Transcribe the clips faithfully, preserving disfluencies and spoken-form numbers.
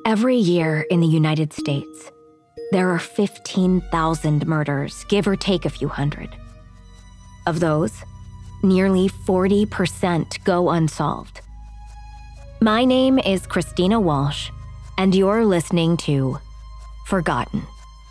Every year in the United States, there are fifteen thousand murders, give or take a few hundred. Of those, nearly forty percent go unsolved. My name is Christina Walsh, and you're listening to Forgotten.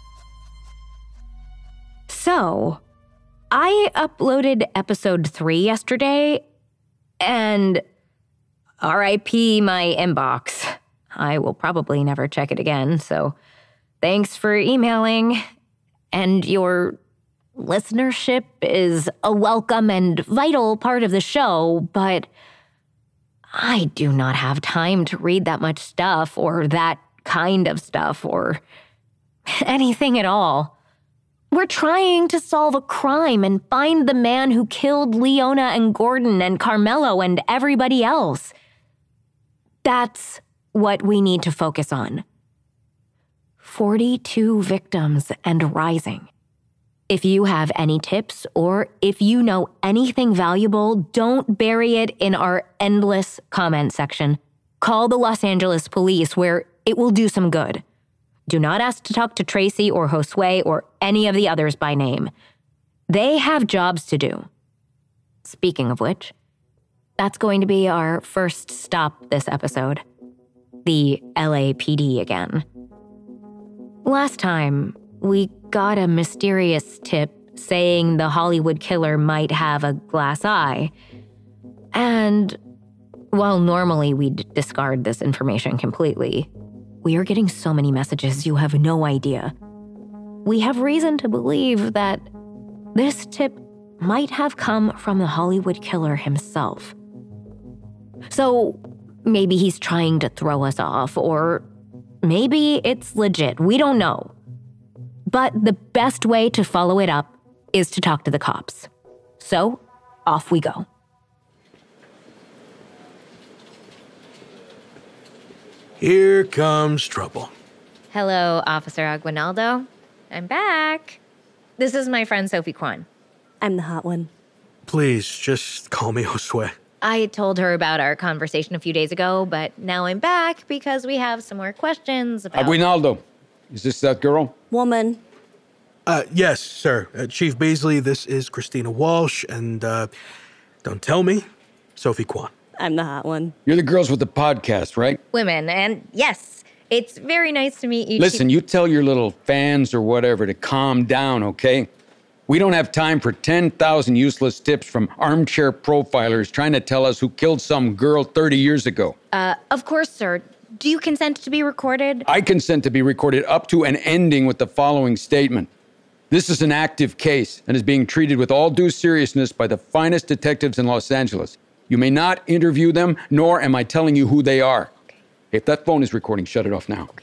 So, I uploaded episode three yesterday, and R I P my inbox. I will probably never check it again, so thanks for emailing. And your listenership is a welcome and vital part of the show, but I do not have time to read that much stuff or that kind of stuff or anything at all. We're trying to solve a crime and find the man who killed Leona and Gordon and Carmelo and everybody else. That's what we need to focus on. forty-two victims and rising. If you have any tips or if you know anything valuable, don't bury it in our endless comment section. Call the Los Angeles police where it will do some good. Do not ask to talk to Tracy or Josue or any of the others by name. They have jobs to do. Speaking of which, that's going to be our first stop this episode. The L A P D again. Last time, we got a mysterious tip saying the Hollywood killer might have a glass eye. And while normally we'd discard this information completely, we are getting so many messages you have no idea. We have reason to believe that this tip might have come from the Hollywood killer himself. So maybe he's trying to throw us off, or maybe it's legit. We don't know. But the best way to follow it up is to talk to the cops. So off we go. Here comes trouble. Hello, Officer Aguinaldo. I'm back. This is my friend Sophie Kwan. I'm the hot one. Please, just call me Josue. I told her about our conversation a few days ago, but now I'm back because we have some more questions about... Aguinaldo, is this that girl? Woman. Uh, yes, sir. Uh, Chief Beasley, this is Christina Walsh, and, uh, don't tell me, Sophie Kwan. I'm the hot one. You're the girls with the podcast, right? Women, and yes, it's very nice to meet you. Listen, you tell your little fans or whatever to calm down, okay? We don't have time for ten thousand useless tips from armchair profilers trying to tell us who killed some girl thirty years ago. Uh, of course, sir. Do you consent to be recorded? I consent to be recorded up to and ending with the following statement. This is an active case and is being treated with all due seriousness by the finest detectives in Los Angeles. You may not interview them, nor am I telling you who they are. Okay. If that phone is recording, shut it off now. Okay.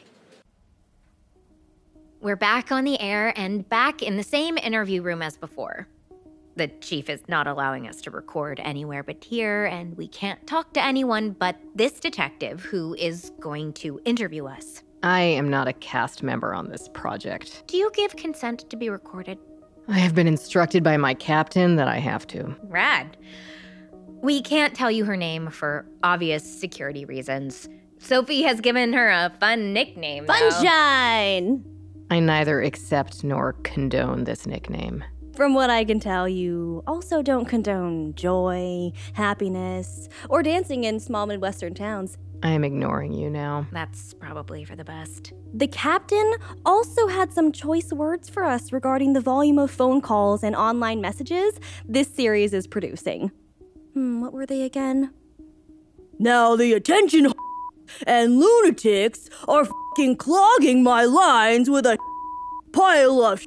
We're back on the air and back in the same interview room as before. The chief is not allowing us to record anywhere but here, and we can't talk to anyone but this detective who is going to interview us. I am not a cast member on this project. Do you give consent to be recorded? I have been instructed by my captain that I have to. Rad. We can't tell you her name for obvious security reasons. Sophie has given her a fun nickname, though. Sunshine! I neither accept nor condone this nickname. From what I can tell, you also don't condone joy, happiness, or dancing in small Midwestern towns. I am ignoring you now. That's probably for the best. The captain also had some choice words for us regarding the volume of phone calls and online messages this series is producing. Hmm, what were they again? Now the attention and lunatics are f***ing clogging my lines with a pile of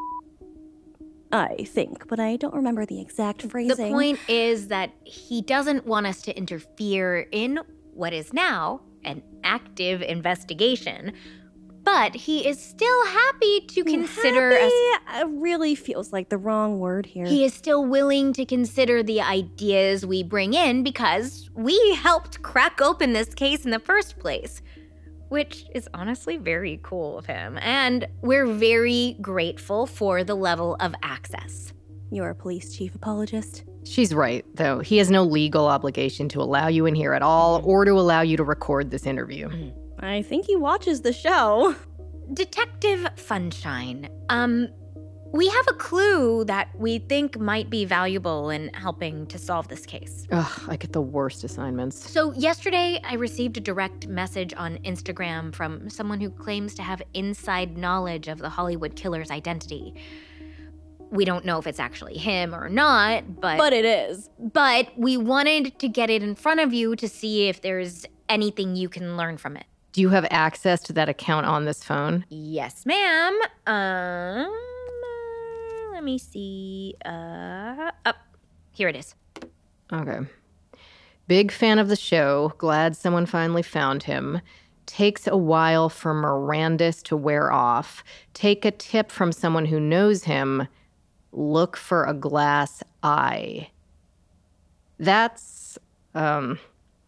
I think, but I don't remember the exact phrasing. The point is that he doesn't want us to interfere in what is now an active investigation, but he is still happy to consider happy us. It really feels like the wrong word here. He is still willing to consider the ideas we bring in because we helped crack open this case in the first place, which is honestly very cool of him. And we're very grateful for the level of access. You're a police chief apologist? She's right, though. He has no legal obligation to allow you in here at all or to allow you to record this interview. I think he watches the show. Detective Funshine, um, we have a clue that we think might be valuable in helping to solve this case. Ugh, I get the worst assignments. So yesterday, I received a direct message on Instagram from someone who claims to have inside knowledge of the Hollywood killer's identity. We don't know if it's actually him or not, but... But it is. But we wanted to get it in front of you to see if there's anything you can learn from it. Do you have access to that account on this phone? Yes, ma'am. Um, let me see. Uh, up. Here it is. Okay. Big fan of the show. Glad someone finally found him. Takes a while for Mirandus to wear off. Take a tip from someone who knows him. Look for a glass eye. That's, um...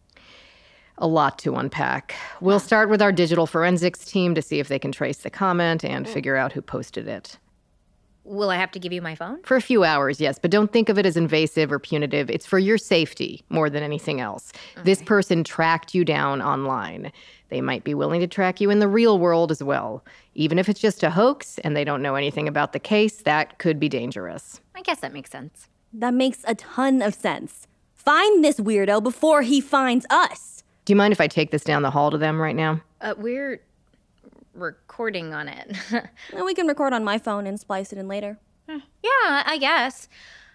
a lot to unpack. We'll start with our digital forensics team to see if they can trace the comment and figure out who posted it. Will I have to give you my phone? For a few hours, yes, but don't think of it as invasive or punitive. It's for your safety more than anything else. Okay. This person tracked you down online. They might be willing to track you in the real world as well. Even if it's just a hoax and they don't know anything about the case, that could be dangerous. I guess that makes sense. That makes a ton of sense. Find this weirdo before he finds us. Do you mind if I take this down the hall to them right now? Uh, we're recording on it. And we can record on my phone and splice it in later. Yeah, I guess.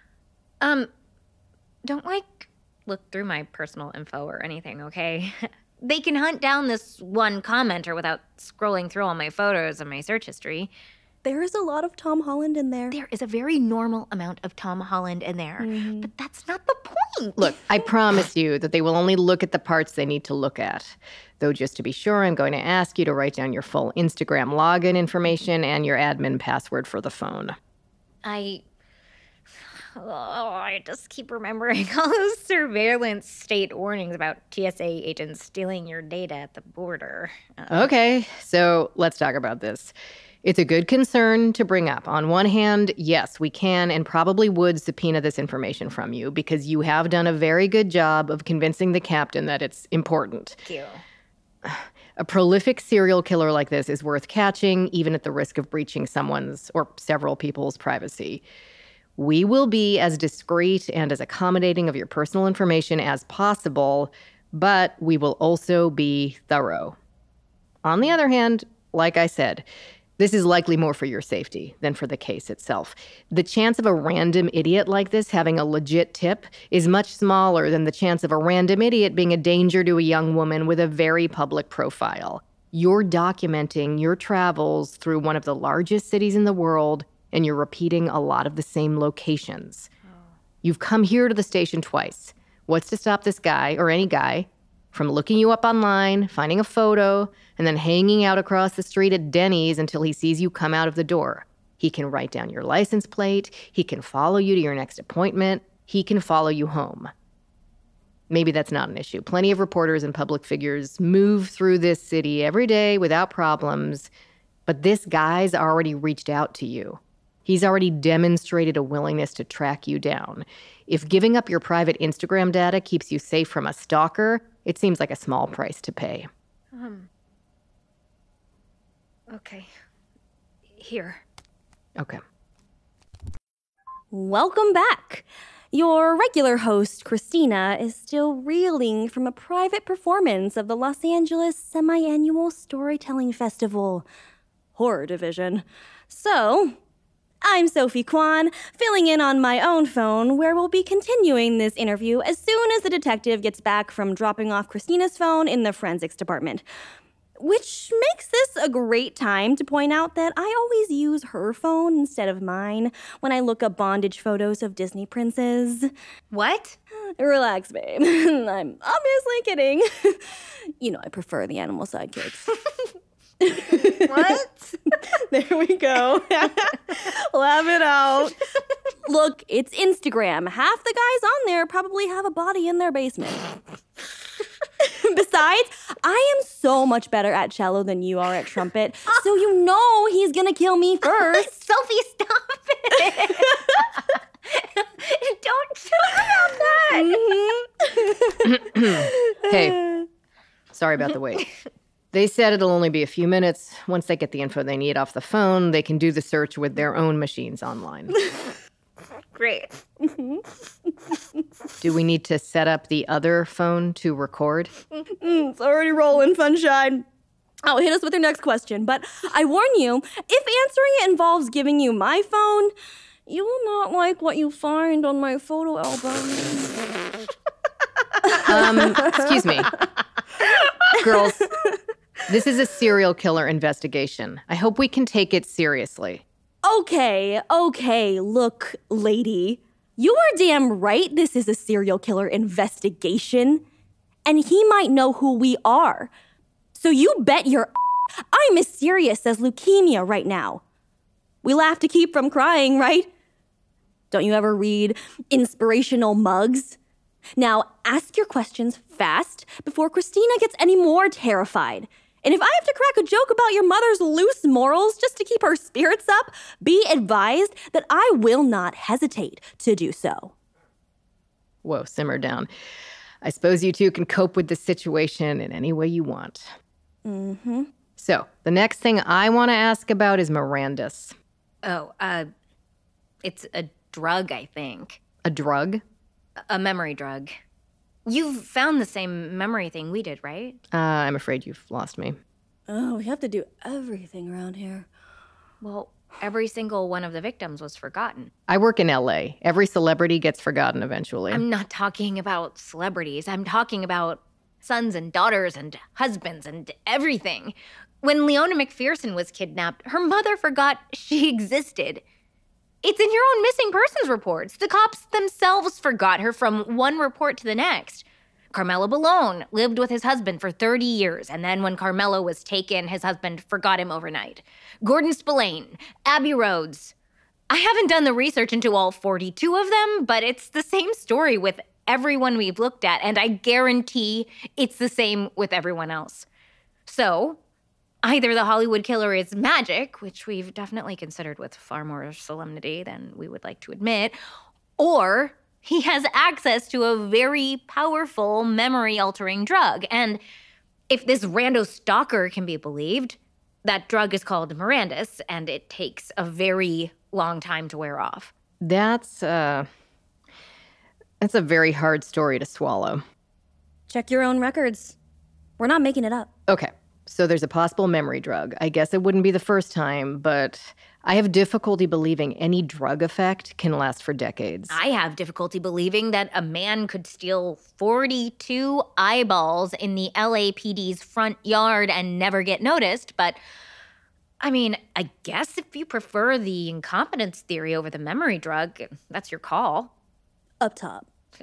Um, don't, like, look through my personal info or anything, okay? They can hunt down this one commenter without scrolling through all my photos and my search history. There is a lot of Tom Holland in there. There is a very normal amount of Tom Holland in there. Mm-hmm. But that's not the point. Look, I promise you that they will only look at the parts they need to look at. Though just to be sure, I'm going to ask you to write down your full Instagram login information and your admin password for the phone. I... Oh, I just keep remembering all those surveillance state warnings about T S A agents stealing your data at the border. Uh, okay, so let's talk about this. It's a good concern to bring up. On one hand, yes, we can and probably would subpoena this information from you because you have done a very good job of convincing the captain that it's important. Thank you. A prolific serial killer like this is worth catching, even at the risk of breaching someone's or several people's privacy. We will be as discreet and as accommodating of your personal information as possible, but we will also be thorough. On the other hand, like I said, this is likely more for your safety than for the case itself. The chance of a random idiot like this having a legit tip is much smaller than the chance of a random idiot being a danger to a young woman with a very public profile. You're documenting your travels through one of the largest cities in the world, and you're repeating a lot of the same locations. Oh. You've come here to the station twice. What's to stop this guy, or any guy, from looking you up online, finding a photo, and then hanging out across the street at Denny's until he sees you come out of the door? He can write down your license plate. He can follow you to your next appointment. He can follow you home. Maybe that's not an issue. Plenty of reporters and public figures move through this city every day without problems, but this guy's already reached out to you. He's already demonstrated a willingness to track you down. If giving up your private Instagram data keeps you safe from a stalker, it seems like a small price to pay. Um. Okay. Here. Okay. Welcome back. Your regular host, Christina, is still reeling from a private performance of the Los Angeles Semi-Annual Storytelling Festival, Horror Division. So, I'm Sophie Kwan, filling in on my own phone, where we'll be continuing this interview as soon as the detective gets back from dropping off Christina's phone in the forensics department. Which makes this a great time to point out that I always use her phone instead of mine when I look up bondage photos of Disney princes. What? Relax, babe. I'm obviously kidding. You know I prefer the animal sidekicks. What? There we go. Laugh it out. Look, it's Instagram. Half the guys on there probably have a body in their basement. Besides, I am so much better at cello than you are at trumpet, so you know he's gonna kill me first. Sophie, stop it! Don't joke about that! Mm-hmm. Hey, sorry about the wait. They said it'll only be a few minutes. Once they get the info they need off the phone, they can do the search with their own machines online. Great. Do we need to set up the other phone to record? Mm, it's already rolling, sunshine. Oh, hit us with your next question. But I warn you, if answering it involves giving you my phone, you will not like what you find on my photo album. Um, excuse me. Girls, this is a serial killer investigation. I hope we can take it seriously. Okay, okay, look, lady. You are damn right this is a serial killer investigation. And he might know who we are. So you bet your I'm as serious as leukemia right now. We laugh to keep from crying, right? Don't you ever read inspirational mugs? Now, ask your questions fast before Christina gets any more terrified. And if I have to crack a joke about your mother's loose morals just to keep her spirits up, be advised that I will not hesitate to do so. Whoa, simmer down. I suppose you two can cope with this situation in any way you want. Mm-hmm. So, the next thing I want to ask about is Mirandus. Oh, uh, it's a drug, I think. A drug? A memory drug. You've found the same memory thing we did, right? Uh, I'm afraid you've lost me. Oh, we have to do everything around here. Well, every single one of the victims was forgotten. I work in L A. Every celebrity gets forgotten eventually. I'm not talking about celebrities. I'm talking about sons and daughters and husbands and everything. When Leona McPherson was kidnapped, her mother forgot she existed. It's in your own missing persons reports. The cops themselves forgot her from one report to the next. Carmelo Ballone lived with his husband for thirty years, and then when Carmelo was taken, his husband forgot him overnight. Gordon Spillane, Abby Rhodes. I haven't done the research into all forty-two of them, but it's the same story with everyone we've looked at, and I guarantee it's the same with everyone else. So, either the Hollywood killer is magic, which we've definitely considered with far more solemnity than we would like to admit, or he has access to a very powerful memory-altering drug. And if this rando stalker can be believed, that drug is called Mirandus, and it takes a very long time to wear off. That's, uh... That's a very hard story to swallow. Check your own records. We're not making it up. Okay, so there's a possible memory drug. I guess it wouldn't be the first time, but I have difficulty believing any drug effect can last for decades. I have difficulty believing that a man could steal forty-two eyeballs in the L A P D's front yard and never get noticed, but I mean, I guess if you prefer the incompetence theory over the memory drug, that's your call. Up top.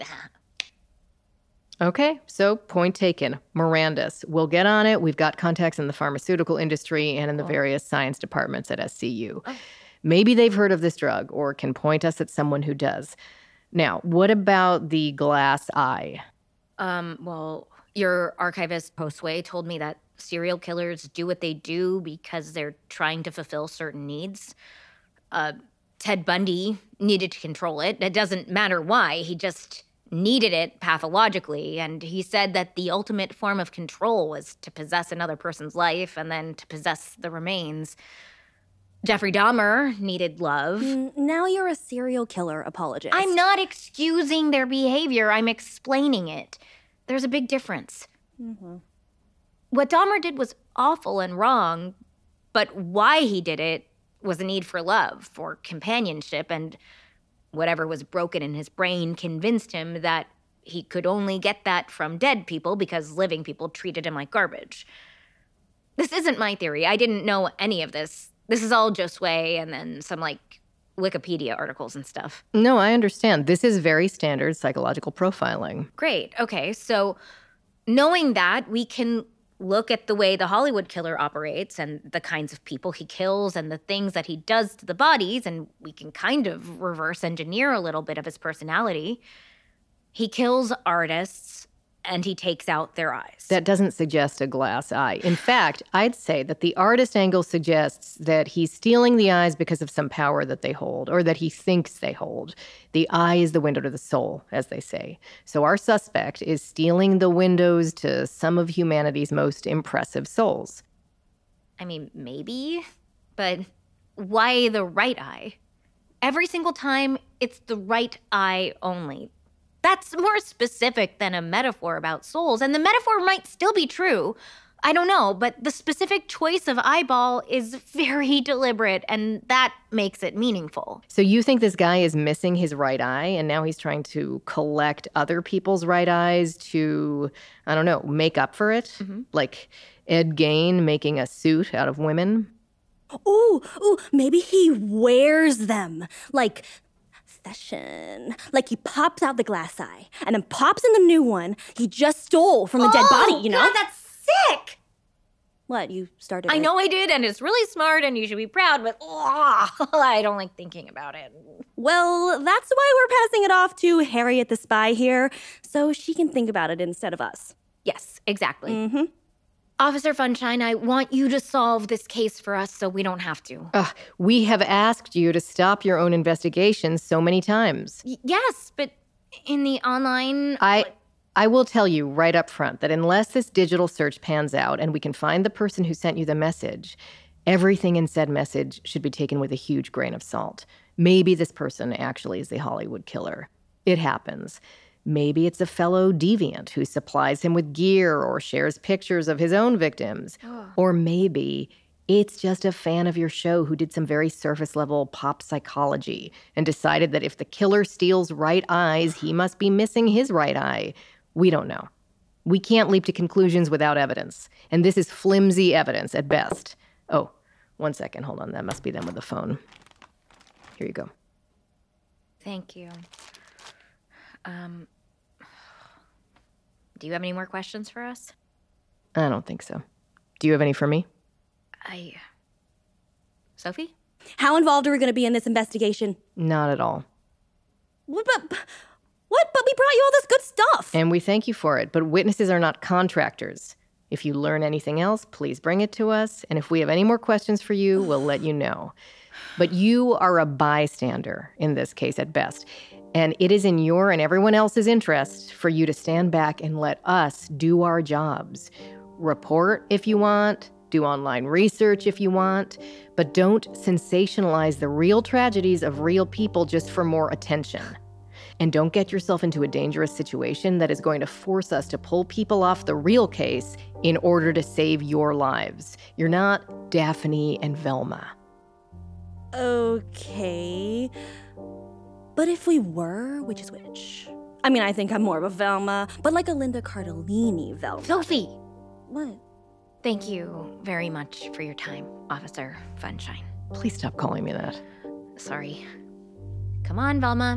Okay, so point taken. Mirandus. We'll get on it. We've got contacts in the pharmaceutical industry and in the various science departments at S C U. Maybe they've heard of this drug or can point us at someone who does. Now, what about the glass eye? Um, well, your archivist, Postway, told me that serial killers do what they do because they're trying to fulfill certain needs. Uh, Ted Bundy needed to control it. It doesn't matter why. He just needed it pathologically. And he said that the ultimate form of control was to possess another person's life and then to possess the remains. Jeffrey Dahmer needed love. Mm, now you're a serial killer apologist. I'm not excusing their behavior. I'm explaining it. There's a big difference. Mm-hmm. What Dahmer did was awful and wrong, but why he did it was a need for love, for companionship, and whatever was broken in his brain convinced him that he could only get that from dead people because living people treated him like garbage. This isn't my theory. I didn't know any of this. This is all Josue and then some, like, Wikipedia articles and stuff. No, I understand. This is very standard psychological profiling. Great. Okay, so knowing that, we can look at the way the Hollywood killer operates and the kinds of people he kills and the things that he does to the bodies, and we can kind of reverse engineer a little bit of his personality. He kills artists, and he takes out their eyes. That doesn't suggest a glass eye. In fact, I'd say that the artist angle suggests that he's stealing the eyes because of some power that they hold, or that he thinks they hold. The eye is the window to the soul, as they say. So our suspect is stealing the windows to some of humanity's most impressive souls. I mean, maybe, but why the right eye? Every single time, it's the right eye only. That's more specific than a metaphor about souls, and the metaphor might still be true. I don't know, but the specific choice of eyeball is very deliberate, and that makes it meaningful. So you think this guy is missing his right eye, and now he's trying to collect other people's right eyes to, I don't know, make up for it? Mm-hmm. Like Ed Gein making a suit out of women? Ooh, ooh, maybe he wears them. Like session. Like he pops out the glass eye and then pops in the new one he just stole from the oh, dead body, you know? God, that's sick! What, you started I with? know I did, and it's really smart, and you should be proud, but ugh, I don't like thinking about it. Well, that's why we're passing it off to Harriet the spy here, so she can think about it instead of us. Yes, exactly. Mm-hmm. Officer Funshine, I want you to solve this case for us so we don't have to. Ugh, we have asked you to stop your own investigations so many times. Y- yes, but in the online... I I will tell you right up front that unless this digital search pans out and we can find the person who sent you the message, everything in said message should be taken with a huge grain of salt. Maybe this person actually is a Hollywood killer. It happens. Maybe it's a fellow deviant who supplies him with gear or shares pictures of his own victims. Oh. Or maybe it's just a fan of your show who did some very surface-level pop psychology and decided that if the killer steals right eyes, he must be missing his right eye. We don't know. We can't leap to conclusions without evidence. And this is flimsy evidence at best. Oh, one second. Hold on. That must be them with the phone. Here you go. Thank you. Um... Do you have any more questions for us? I don't think so. Do you have any for me? I... Sophie? How involved are we going to be in this investigation? Not at all. What, but, what? But we brought you all this good stuff. And we thank you for it, but witnesses are not contractors. If you learn anything else, please bring it to us, and if we have any more questions for you, we'll let you know. But you are a bystander in this case at best. And it is in your and everyone else's interest for you to stand back and let us do our jobs. Report if you want, do online research if you want, but don't sensationalize the real tragedies of real people just for more attention. And don't get yourself into a dangerous situation that is going to force us to pull people off the real case in order to save your lives. You're not Daphne and Velma. Okay. But if we were, which is which? I mean, I think I'm more of a Velma, but like a Linda Cardellini Velma. Sophie! What? Thank you very much for your time, Officer Funshine. Please stop calling me that. Sorry. Come on, Velma.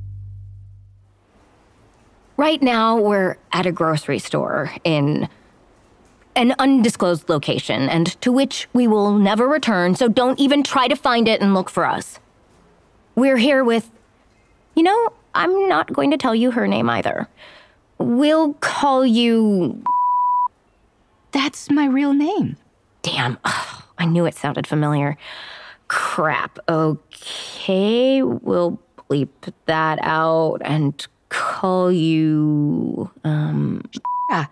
Right now, we're at a grocery store in an undisclosed location, and to which we will never return, so don't even try to find it and look for us. We're here with... You know, I'm not going to tell you her name either. We'll call you... That's my real name. Damn, ugh, I knew it sounded familiar. Crap, okay, we'll bleep that out and call you... Um... Ah.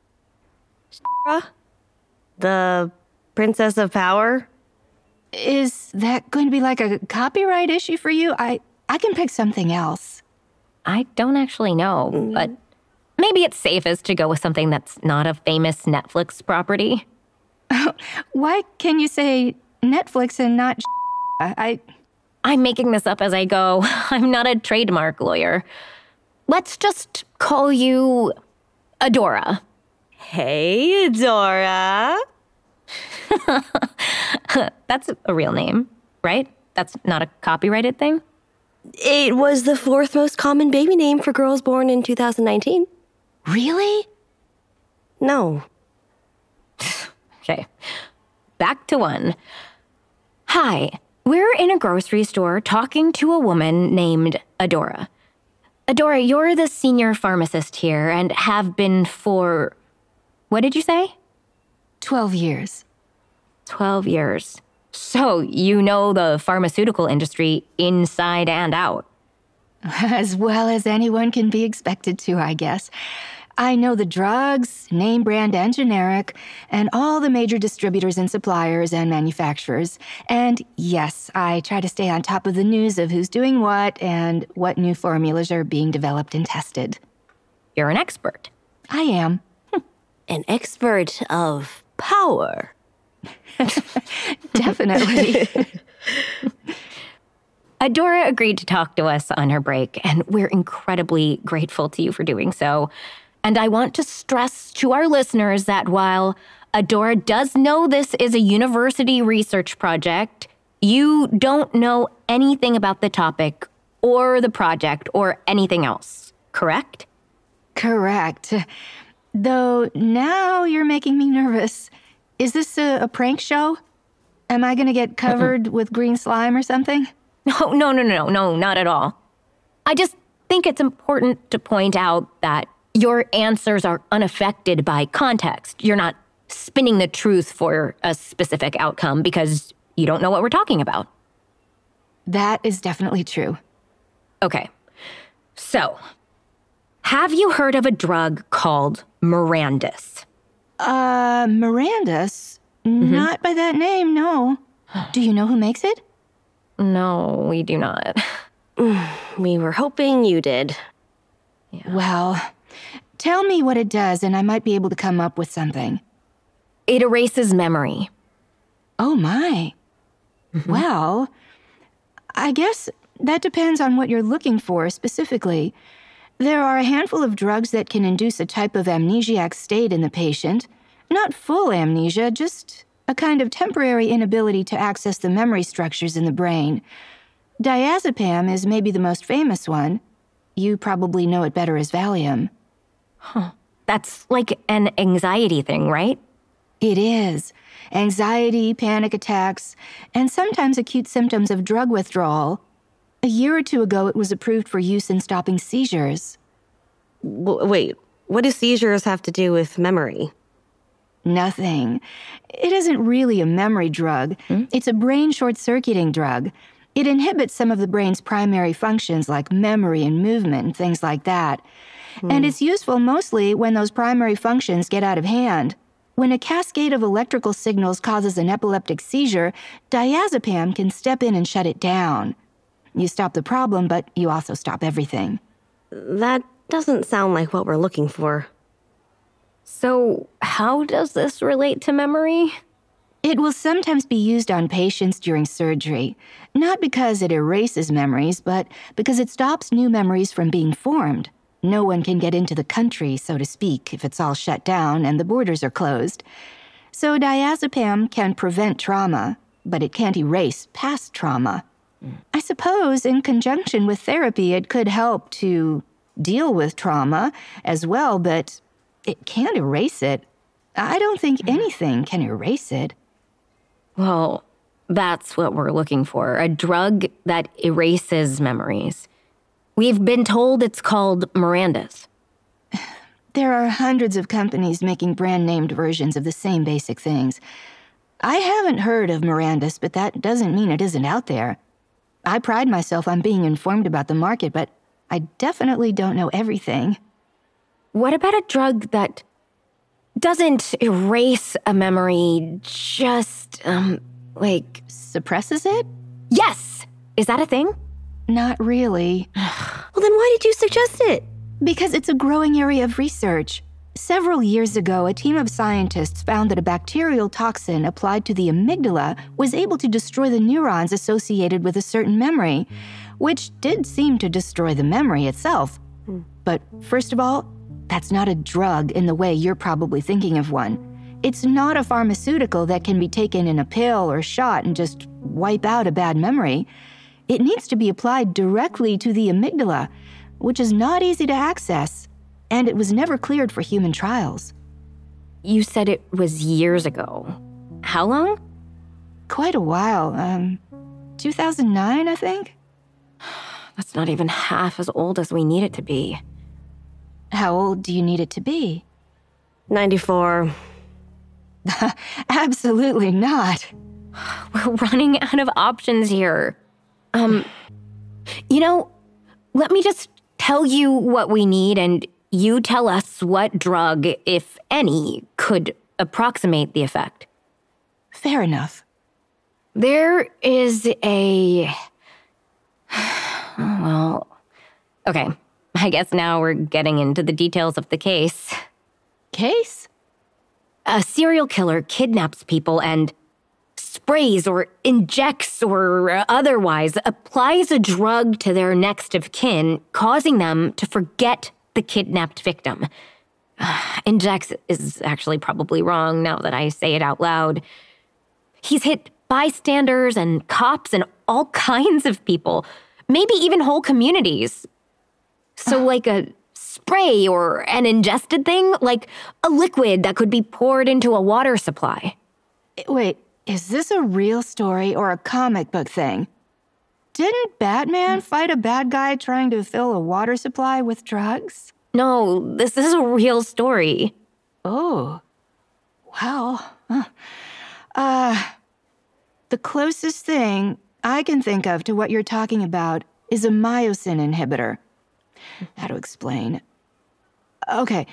The Princess of Power? Is that going to be like a copyright issue for you? I... I can pick something else. I don't actually know, mm. but maybe it's safest to go with something that's not a famous Netflix property. Why can you say Netflix and not I... I'm making this up as I go. I'm not a trademark lawyer. Let's just call you Adora. Hey, Adora. That's a real name, right? That's not a copyrighted thing? It was the fourth most common baby name for girls born in two thousand nineteen. Really? No. Okay. Back to one. Hi, we're in a grocery store talking to a woman named Adora. Adora, you're the senior pharmacist here and have been for, what did you say? Twelve years. Twelve years. So you know the pharmaceutical industry inside and out. As well as anyone can be expected to, I guess. I know the drugs, name brand and generic, and all the major distributors and suppliers and manufacturers. And yes, I try to stay on top of the news of who's doing what and what new formulas are being developed and tested. You're an expert. I am. An expert of power. Definitely. Adora agreed to talk to us on her break, and we're incredibly grateful to you for doing so. And I want to stress to our listeners that while Adora does know this is a university research project, you don't know anything about the topic or the project or anything else, correct? Correct. Though now you're making me nervous. Is this a, a prank show? Am I going to get covered with green slime or something? No, no, no, no, no, not at all. I just think it's important to point out that your answers are unaffected by context. You're not spinning the truth for a specific outcome because you don't know what we're talking about. That is definitely true. Okay. So, have you heard of a drug called Mirandus? Uh, Mirandus? Mm-hmm. Not by that name, no. Do you know who makes it? No, we do not. We were hoping you did. Yeah. Well, tell me what it does and I might be able to come up with something. It erases memory. Oh, my. Mm-hmm. Well, I guess that depends on what you're looking for specifically. There are a handful of drugs that can induce a type of amnesiac state in the patient. Not full amnesia, just a kind of temporary inability to access the memory structures in the brain. Diazepam is maybe the most famous one. You probably know it better as Valium. Huh. That's like an anxiety thing, right? It is. Anxiety, panic attacks, and sometimes acute symptoms of drug withdrawal. A year or two ago, it was approved for use in stopping seizures. W- wait, what do seizures have to do with memory? Nothing. It isn't really a memory drug. Hmm? It's a brain short-circuiting drug. It inhibits some of the brain's primary functions like memory and movement and things like that. Hmm. And it's useful mostly when those primary functions get out of hand. When a cascade of electrical signals causes an epileptic seizure, diazepam can step in and shut it down. You stop the problem, but you also stop everything. That doesn't sound like what we're looking for. So, how does this relate to memory? It will sometimes be used on patients during surgery, not because it erases memories, but because it stops new memories from being formed. No one can get into the country, so to speak, if it's all shut down and the borders are closed. So diazepam can prevent trauma, but it can't erase past trauma. Mm. I suppose in conjunction with therapy, it could help to deal with trauma as well, but it can't erase it. I don't think anything can erase it. Well, that's what we're looking for, a drug that erases memories. We've been told it's called Mirandus. There are hundreds of companies making brand-named versions of the same basic things. I haven't heard of Mirandus, but that doesn't mean it isn't out there. I pride myself on being informed about the market, but I definitely don't know everything. What about a drug that doesn't erase a memory, just, um, like... suppresses it? Yes! Is that a thing? Not really. Well, then why did you suggest it? Because it's a growing area of research. Several years ago, a team of scientists found that a bacterial toxin applied to the amygdala was able to destroy the neurons associated with a certain memory, which did seem to destroy the memory itself. Hmm. But first of all, that's not a drug in the way you're probably thinking of one. It's not a pharmaceutical that can be taken in a pill or shot and just wipe out a bad memory. It needs to be applied directly to the amygdala, which is not easy to access, and it was never cleared for human trials. You said it was years ago. How long? Quite a while. Um, two thousand nine, I think. That's not even half as old as we need it to be. How old do you need it to be? ninety-four. Absolutely not. We're running out of options here. Um, you know, let me just tell you what we need and you tell us what drug, if any, could approximate the effect. Fair enough. There is a... Well, okay. I guess now we're getting into the details of the case. Case? A serial killer kidnaps people and sprays or injects or otherwise applies a drug to their next of kin, causing them to forget the kidnapped victim. Injects is actually probably wrong now that I say it out loud. He's hit bystanders and cops and all kinds of people, maybe even whole communities. So like a spray or an ingested thing, like a liquid that could be poured into a water supply. Wait, is this a real story or a comic book thing? Didn't Batman fight a bad guy trying to fill a water supply with drugs? No, this is a real story. Oh, well, uh, uh, the closest thing I can think of to what you're talking about is a myosin inhibitor. How to explain? Okay,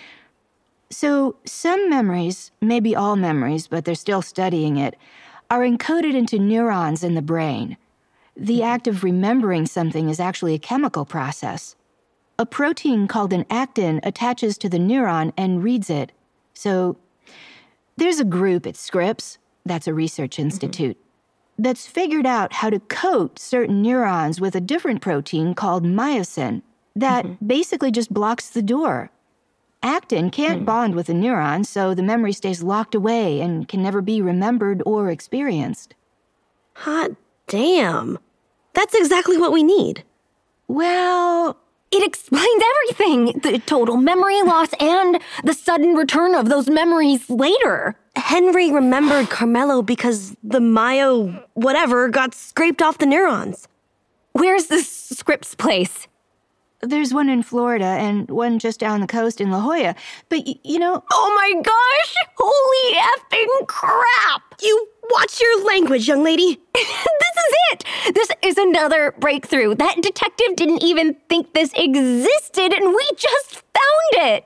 so some memories, maybe all memories, but they're still studying it, are encoded into neurons in the brain. The act of remembering something is actually a chemical process. A protein called an actin attaches to the neuron and reads it. So there's a group at Scripps, that's a research institute, mm-hmm. that's figured out how to coat certain neurons with a different protein called myosin that mm-hmm. basically just blocks the door. Actin can't mm. bond with a neuron, so the memory stays locked away and can never be remembered or experienced. Hot damn. That's exactly what we need. Well, it explains everything. The total memory loss and the sudden return of those memories later. Henry remembered Carmelo because the myo whatever got scraped off the neurons. Where's this Scripps place? There's one in Florida and one just down the coast in La Jolla. But, y- you know... Oh my gosh! Holy effing crap! You watch your language, young lady. This is it! This is another breakthrough. That detective didn't even think this existed, and we just found it!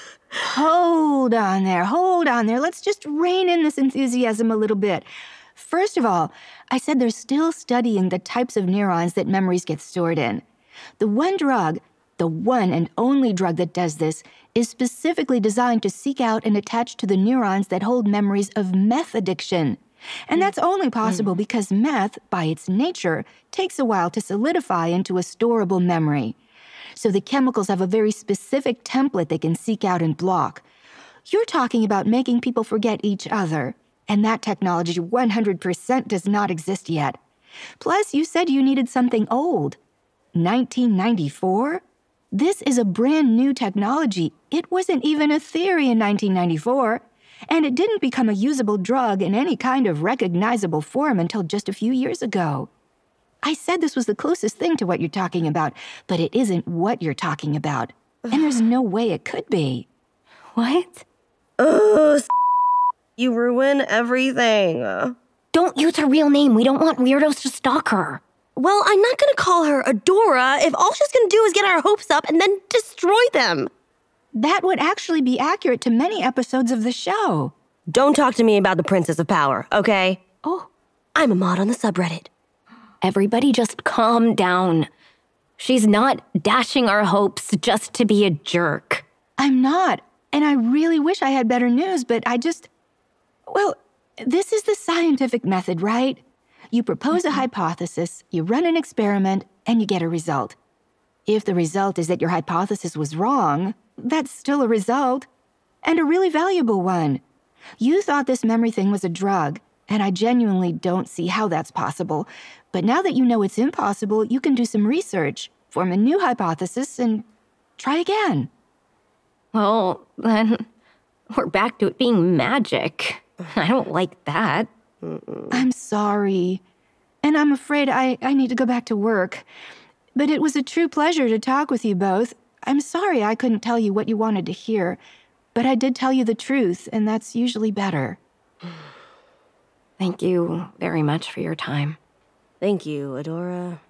Hold on there, hold on there. Let's just rein in this enthusiasm a little bit. First of all, I said they're still studying the types of neurons that memories get stored in. The one drug, the one and only drug that does this, is specifically designed to seek out and attach to the neurons that hold memories of meth addiction. And that's only possible mm. because meth, by its nature, takes a while to solidify into a storable memory. So the chemicals have a very specific template they can seek out and block. You're talking about making people forget each other, and that technology one hundred percent does not exist yet. Plus, you said you needed something old. nineteen ninety-four? This is a brand new technology. It wasn't even a theory in nineteen ninety-four, and it didn't become a usable drug in any kind of recognizable form until just a few years ago. I said this was the closest thing to what you're talking about, but it isn't what you're talking about, and there's no way it could be. What? Ugh, you ruin everything. Don't use her real name. We don't want weirdos to stalk her. Well, I'm not going to call her Adora if all she's going to do is get our hopes up and then destroy them. That would actually be accurate to many episodes of the show. Don't talk to me about the Princess of Power, okay? Oh. I'm a mod on the subreddit. Everybody just calm down. She's not dashing our hopes just to be a jerk. I'm not, and I really wish I had better news, but I just... Well, this is the scientific method, right? You propose a hypothesis, you run an experiment, and you get a result. If the result is that your hypothesis was wrong, that's still a result, and a really valuable one. You thought this memory thing was a drug, and I genuinely don't see how that's possible. But now that you know it's impossible, you can do some research, form a new hypothesis, and try again. Well, then we're back to it being magic. I don't like that. I'm sorry. And I'm afraid I, I need to go back to work. But it was a true pleasure to talk with you both. I'm sorry I couldn't tell you what you wanted to hear, but I did tell you the truth, and that's usually better. Thank you very much for your time. Thank you, Adora.